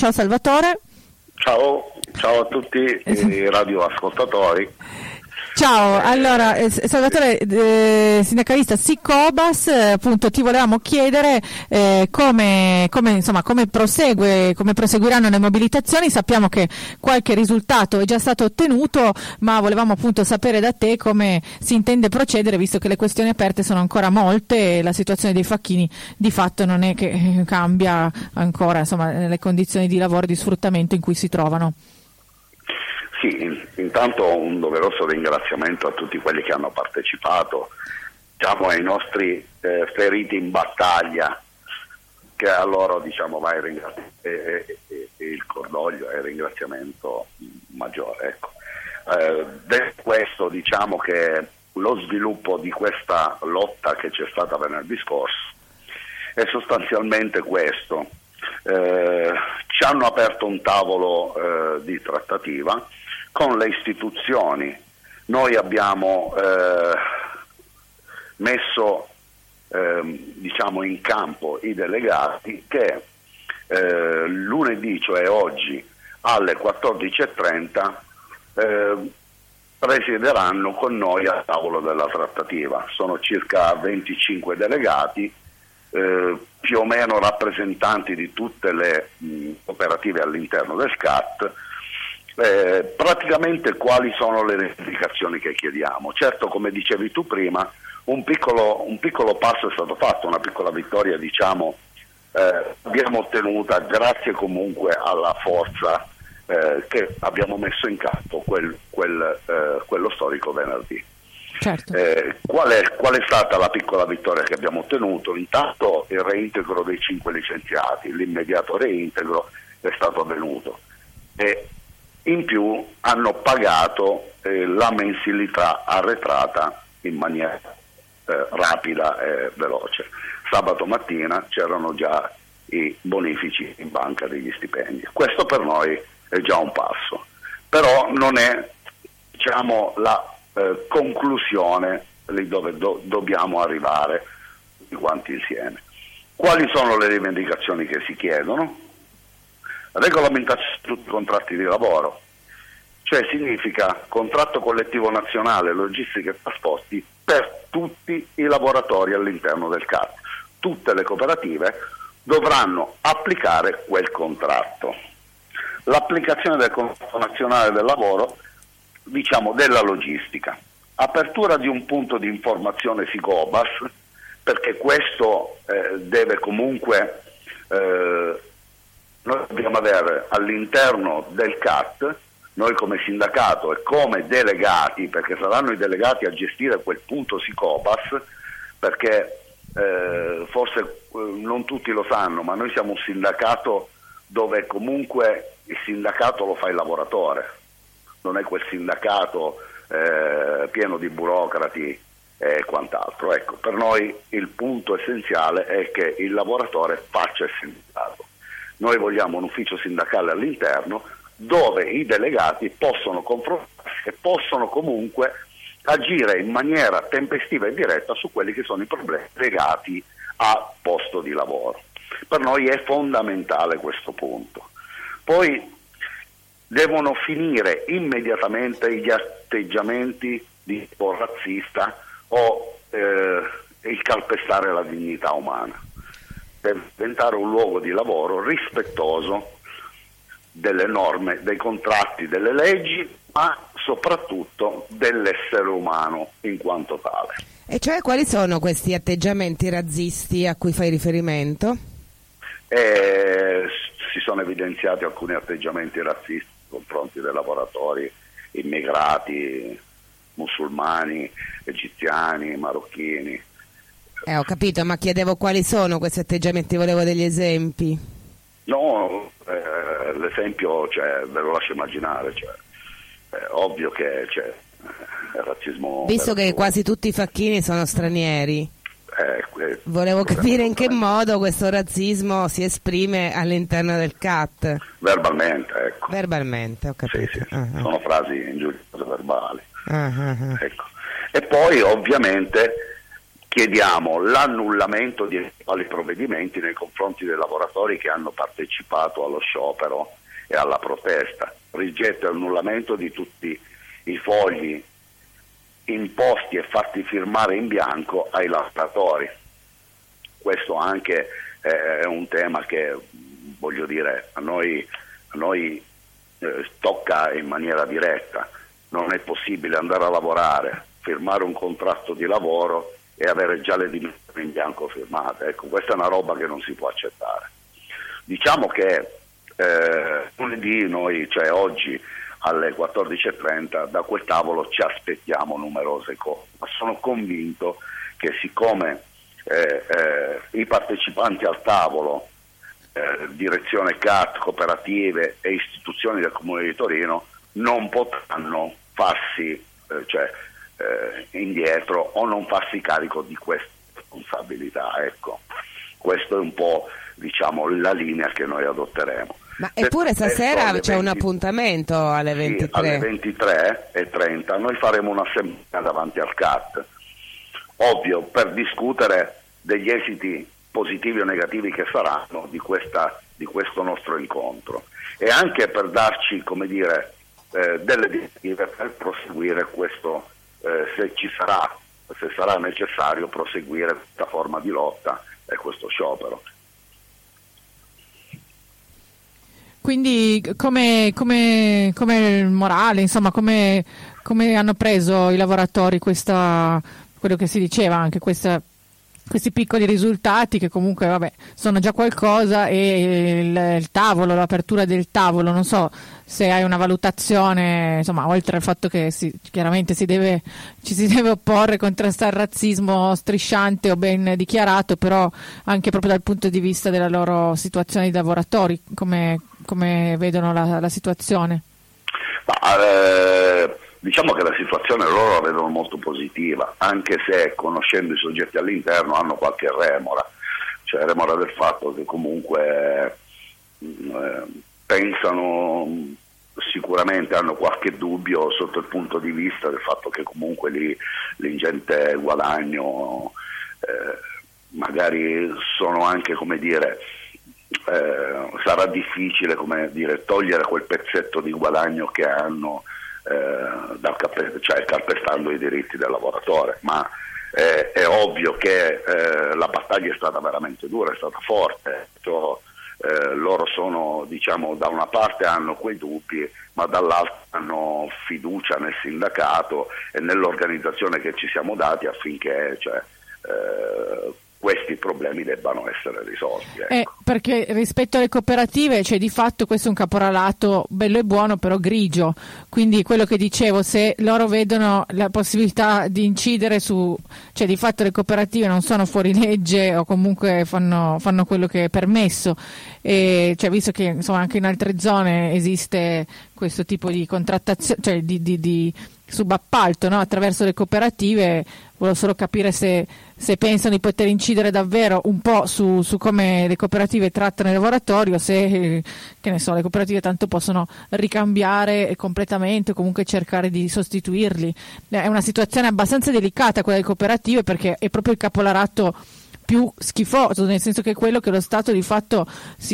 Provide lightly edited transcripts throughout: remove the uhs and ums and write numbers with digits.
Ciao Salvatore. Ciao a tutti i radioascoltatori. Ciao, allora Salvatore, sindacalista Sicobas, appunto ti volevamo chiedere come proseguiranno le mobilitazioni. Sappiamo che qualche risultato è già stato ottenuto, ma volevamo appunto sapere da te come si intende procedere, visto che le questioni aperte sono ancora molte e la situazione dei facchini di fatto non è che cambia ancora, insomma, le condizioni di lavoro e di sfruttamento in cui si trovano. Sì, intanto un doveroso ringraziamento a tutti quelli che hanno partecipato, diciamo ai nostri feriti in battaglia, che a loro va il cordoglio e il ringraziamento maggiore. Ecco. Detto questo, diciamo che lo sviluppo di questa lotta che c'è stata venerdì scorso è sostanzialmente questo. Ci hanno aperto un tavolo di trattativa con le istituzioni. Noi abbiamo messo in campo i delegati che lunedì, cioè oggi, alle 14:30 presiederanno con noi al tavolo della trattativa. Sono circa 25 delegati, più o meno rappresentanti di tutte le cooperative all'interno del CAT. Praticamente quali sono le rivendicazioni che chiediamo? Certo, come dicevi tu prima, un piccolo passo è stato fatto, una piccola vittoria abbiamo ottenuta grazie comunque alla forza che abbiamo messo in campo quello storico venerdì. Certo. Qual è stata la piccola vittoria che abbiamo ottenuto? Intanto il reintegro dei 5 licenziati, l'immediato reintegro è stato avvenuto e in più hanno pagato la mensilità arretrata in maniera rapida e veloce. Sabato mattina c'erano già i bonifici in banca degli stipendi. Questo per noi è già un passo, però non è la conclusione lì dove dobbiamo arrivare tutti quanti insieme. Quali sono le rivendicazioni che si chiedono? Regolamentazione di tutti i contratti di lavoro, cioè significa contratto collettivo nazionale, logistica e trasporti per tutti i lavoratori all'interno del CAT. Tutte le cooperative dovranno applicare quel contratto. L'applicazione del contratto nazionale del lavoro, della logistica. Apertura di un punto di informazione Sicobas, perché questo deve comunque... Noi dobbiamo avere all'interno del CAT, noi come sindacato e come delegati, perché saranno i delegati a gestire quel punto Sicobas, perché forse non tutti lo sanno, ma noi siamo un sindacato dove comunque il sindacato lo fa il lavoratore, non è quel sindacato pieno di burocrati e quant'altro. Ecco, per noi il punto essenziale è che il lavoratore faccia il sindacato. Noi vogliamo un ufficio sindacale all'interno dove i delegati possono confrontarsi e possono comunque agire in maniera tempestiva e diretta su quelli che sono i problemi legati a posto di lavoro. Per noi è fondamentale questo punto. Poi devono finire immediatamente gli atteggiamenti di tipo razzista o il calpestare la dignità umana. Deve diventare un luogo di lavoro rispettoso delle norme, dei contratti, delle leggi, ma soprattutto dell'essere umano in quanto tale. E cioè quali sono questi atteggiamenti razzisti a cui fai riferimento? Si sono evidenziati alcuni atteggiamenti razzisti nei confronti dei lavoratori immigrati, musulmani, egiziani, marocchini. Ho capito, ma chiedevo quali sono questi atteggiamenti, volevo degli esempi. No, l'esempio ve lo lascio immaginare, è ovvio che c'è razzismo. Visto che quasi tutti i facchini sono stranieri, volevo capire in che modo questo razzismo si esprime all'interno del CAT. Verbalmente, ecco. Verbalmente, ho capito. Sì. Sono frasi ingiuriose verbali. Ecco. E poi ovviamente chiediamo l'annullamento di eventuali provvedimenti nei confronti dei lavoratori che hanno partecipato allo sciopero e alla protesta, rigetto e annullamento di tutti i fogli imposti e fatti firmare in bianco ai lavoratori. Questo anche è un tema che, voglio dire, a noi tocca in maniera diretta. Non è possibile andare a lavorare, firmare un contratto di lavoro e avere già le dimissioni in bianco firmate. Ecco, questa è una roba che non si può accettare. Diciamo che lunedì noi, cioè oggi alle 14:30, da quel tavolo ci aspettiamo numerose cose, ma sono convinto che siccome i partecipanti al tavolo, direzione CAT, cooperative e istituzioni del Comune di Torino, non potranno farsi indietro o non farsi carico di questa responsabilità. Ecco, questo è un po', diciamo, la linea che noi adotteremo. Ma eppure stasera c'è un appuntamento alle 23. Sì, alle 23:30 noi faremo un'assemblea davanti al CAT, ovvio, per discutere degli esiti positivi o negativi che saranno di questo nostro incontro, e anche per darci, come dire, delle direttive per proseguire questo, se sarà necessario proseguire questa forma di lotta e questo sciopero. Quindi come il morale, insomma, come hanno preso i lavoratori quello che si diceva, anche questi piccoli risultati che comunque sono già qualcosa, e il tavolo, l'apertura del tavolo, non so se hai una valutazione, insomma, oltre al fatto che chiaramente ci si deve opporre, contrastare il razzismo strisciante o ben dichiarato, però anche proprio dal punto di vista della loro situazione di lavoratori, come vedono la situazione? Diciamo che la situazione loro la vedono molto positiva, anche se, conoscendo i soggetti all'interno, hanno qualche remora del fatto che comunque pensano, sicuramente hanno qualche dubbio sotto il punto di vista del fatto che comunque l'ingente guadagno magari sono anche, come dire, sarà difficile, come dire, togliere quel pezzetto di guadagno che hanno, calpestando i diritti del lavoratore, ma è ovvio che la battaglia è stata veramente dura, è stata forte. Loro sono, diciamo, da una parte hanno quei dubbi, ma dall'altra hanno fiducia nel sindacato e nell'organizzazione che ci siamo dati affinché questi problemi debbano essere risolti. Ecco. Perché rispetto alle cooperative, di fatto questo è un caporalato bello e buono, però grigio, quindi quello che dicevo, se loro vedono la possibilità di incidere di fatto le cooperative non sono fuori legge, o comunque fanno quello che è permesso, e visto che insomma anche in altre zone esiste questo tipo di contrattazione, di subappalto, no? Attraverso le cooperative, volevo solo capire se pensano di poter incidere davvero un po' su come le cooperative trattano i lavoratori, o se, che ne so, le cooperative tanto possono ricambiare completamente o comunque cercare di sostituirli. È una situazione abbastanza delicata quella delle cooperative, perché è proprio il capolarato più schifoso, nel senso che è quello che lo Stato di fatto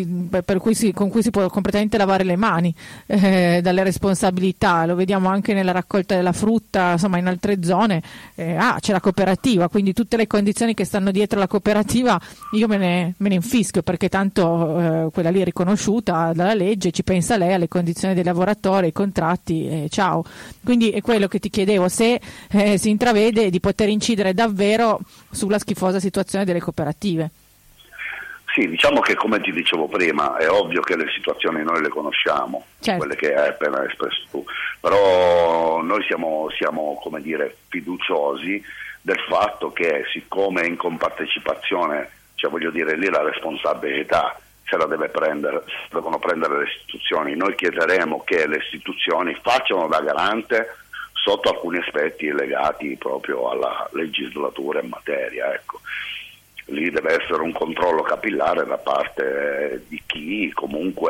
con cui si può completamente lavare le mani dalle responsabilità. Lo vediamo anche nella raccolta della frutta, insomma, in altre zone c'è la cooperativa, quindi tutte le condizioni che stanno dietro la cooperativa io me ne infischio, perché tanto quella lì è riconosciuta dalla legge, ci pensa lei alle condizioni dei lavoratori, ai contratti, ciao. Quindi è quello che ti chiedevo, se si intravede di poter incidere davvero sulla schifosa situazione delle cooperative. Sì, diciamo che, come ti dicevo prima, è ovvio che le situazioni noi le conosciamo, certo, quelle che hai appena espresso tu, però noi siamo come dire, fiduciosi del fatto che, siccome in compartecipazione, voglio dire, lì la responsabilità devono prendere le istituzioni, noi chiederemo che le istituzioni facciano da garante sotto alcuni aspetti legati proprio alla legislatura in materia, ecco. Lì deve essere un controllo capillare da parte di chi comunque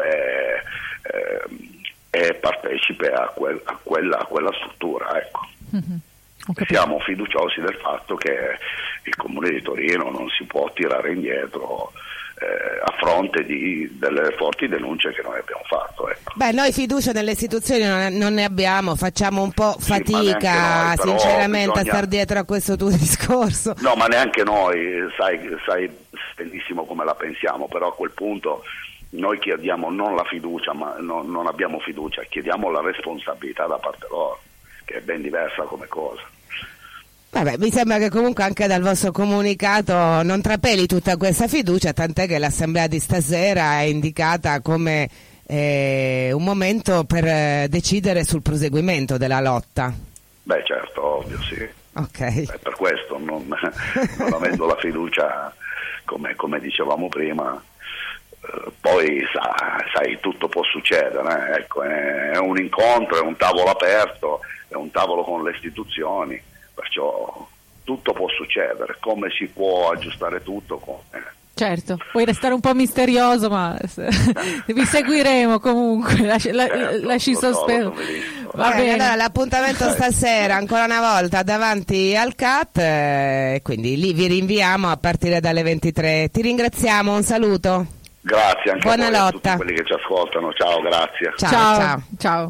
è partecipe a quella struttura, ecco. Mm-hmm. Siamo fiduciosi del fatto che il Comune di Torino non si può tirare indietro a fronte delle forti denunce che noi abbiamo fatto. Ecco. Beh, noi fiducia nelle istituzioni non ne abbiamo, facciamo un po' fatica noi, sinceramente a star dietro a questo tuo discorso. No, ma neanche noi, sai benissimo come la pensiamo, però a quel punto noi chiediamo non la fiducia, ma non abbiamo fiducia, chiediamo la responsabilità da parte loro, che è ben diversa come cosa. Vabbè, mi sembra che comunque anche dal vostro comunicato non trapeli tutta questa fiducia, tant'è che l'assemblea di stasera è indicata come un momento per decidere sul proseguimento della lotta. Beh, certo, ovvio, sì. Ok. Per questo, non avendo la fiducia, come dicevamo prima, poi sai, tutto può succedere, ecco, è un incontro, è un tavolo aperto, è un tavolo con le istituzioni. Perciò tutto può succedere, come si può aggiustare tutto? Certo, puoi restare un po' misterioso, ma vi seguiremo comunque, lasci sospeso. Va bene, allora l'appuntamento stasera ancora una volta davanti al CAT, quindi lì vi rinviamo a partire dalle 23. Ti ringraziamo, un saluto. Grazie anche buona a voi, lotta. A tutti quelli che ci ascoltano, ciao, grazie. Ciao.